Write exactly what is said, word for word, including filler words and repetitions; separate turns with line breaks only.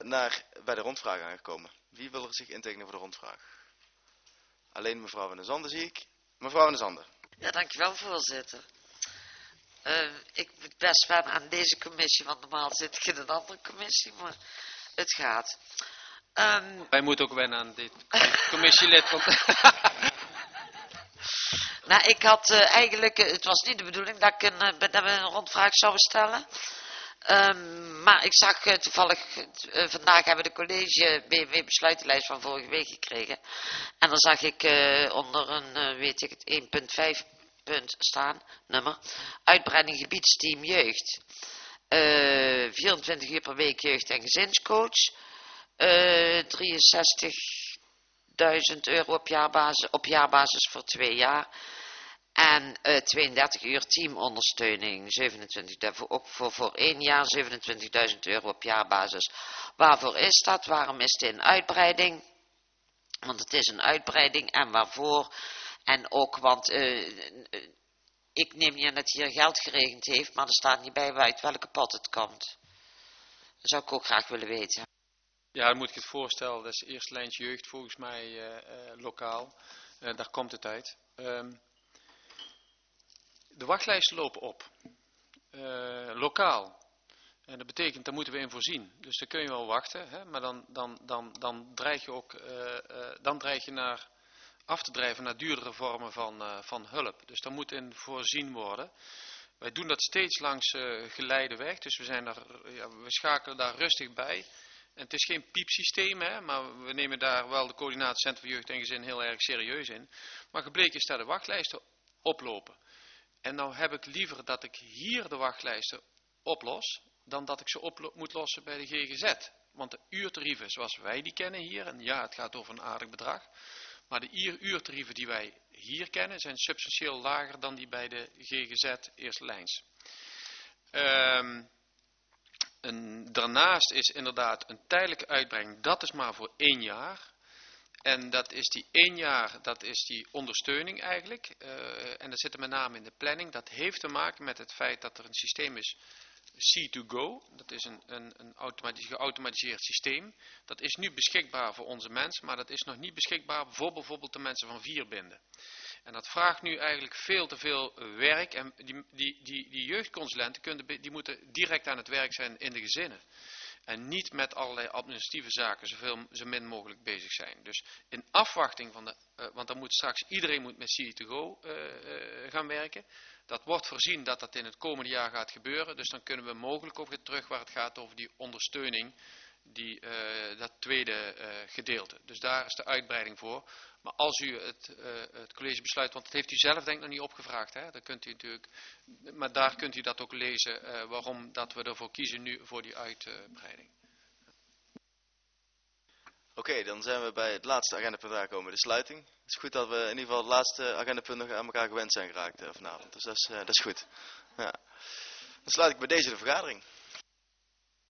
naar, bij de rondvraag aangekomen. Wie wil er zich intekenen voor de rondvraag? Alleen mevrouw Van der Zanden zie ik. Mevrouw Van der Zanden.
Ja, dankjewel voorzitter. Uh, ik moet best wennen aan deze commissie, want normaal zit ik in een andere commissie, maar het gaat. Um,
Wij moeten ook wennen aan dit commissielid. Want
nou, ik had uh, eigenlijk, uh, het was niet de bedoeling dat ik een, uh, dat we een rondvraag zouden stellen. Um, maar ik zag uh, toevallig, uh, vandaag hebben we de college B M W besluitenlijst van vorige week gekregen. En dan zag ik uh, onder een, uh, weet ik het, één punt vijf punt staan, nummer, uitbreiding gebiedsteam jeugd. Uh, vierentwintig uur per week jeugd- en gezinscoach. Uh, drieënzestigduizend euro op jaarbasis, op jaarbasis voor twee jaar. En uh, tweeëndertig uur teamondersteuning, zevenentwintig, ook voor, voor één jaar, zevenentwintigduizend euro op jaarbasis. Waarvoor is dat? Waarom is dit een uitbreiding? Want het is een uitbreiding en waarvoor? En ook, want uh, uh, ik neem niet aan dat hier geld geregend heeft, maar er staat niet bij uit welke pot het komt. Dat zou ik ook graag willen weten.
Ja, dan moet ik het voorstellen. Dat is eerste lijns jeugd volgens mij uh, uh, lokaal. Uh, daar komt het uit. Um, de wachtlijsten lopen op. Uh, lokaal. En dat betekent, daar moeten we in voorzien. Dus daar kun je wel wachten. Hè? Maar dan, dan, dan, dan dreig je ook uh, uh, dan dreig je naar af te drijven naar duurdere vormen van, uh, van hulp. Dus daar moet in voorzien worden. Wij doen dat steeds langs uh, geleide weg. Dus we, zijn er, ja, we schakelen daar rustig bij. En het is geen piepsysteem, hè, maar we nemen daar wel de coördinatiecentrum voor jeugd en gezin heel erg serieus in. Maar gebleken is dat de wachtlijsten oplopen. En nou heb ik liever dat ik hier de wachtlijsten oplos, dan dat ik ze op moet lossen bij de G G Z. Want de uurtarieven zoals wij die kennen hier, en ja, het gaat over een aardig bedrag, maar de uurtarieven die wij hier kennen zijn substantieel lager dan die bij de G G Z eerste lijns. Um, En daarnaast is inderdaad een tijdelijke uitbreiding, dat is maar voor één jaar. En dat is die één jaar, dat is die ondersteuning eigenlijk. Uh, en dat zit er met name in de planning. Dat heeft te maken met het feit dat er een systeem is, C to go. Dat is een, een, een automatisch, geautomatiseerd systeem. Dat is nu beschikbaar voor onze mensen, maar dat is nog niet beschikbaar voor bijvoorbeeld de mensen van Vierbinden. En dat vraagt nu eigenlijk veel te veel werk. En die, die, die, die jeugdconsulenten kunnen, die moeten direct aan het werk zijn in de gezinnen. En niet met allerlei administratieve zaken zoveel, zo min mogelijk bezig zijn. Dus in afwachting van de, uh, want dan moet straks iedereen moet met C to go uh, uh, gaan werken. Dat wordt voorzien dat dat in het komende jaar gaat gebeuren. Dus dan kunnen we mogelijk ook weer terug waar het gaat over die ondersteuning. Die, uh, dat tweede uh, gedeelte. Dus daar is de uitbreiding voor. Maar als u het, uh, het college besluit, want dat heeft u zelf denk ik nog niet opgevraagd. Hè? Dan kunt u natuurlijk, maar daar kunt u dat ook lezen. Uh, waarom dat we ervoor kiezen nu voor die uitbreiding.
Oké, okay, dan zijn we bij het laatste agendapunt aangekomen, de sluiting. Het is goed dat we in ieder geval het laatste agendapunt nog aan elkaar gewend zijn geraakt uh, vanavond. Dus dat is, uh, dat is goed. Ja. Dan sluit ik bij deze de vergadering.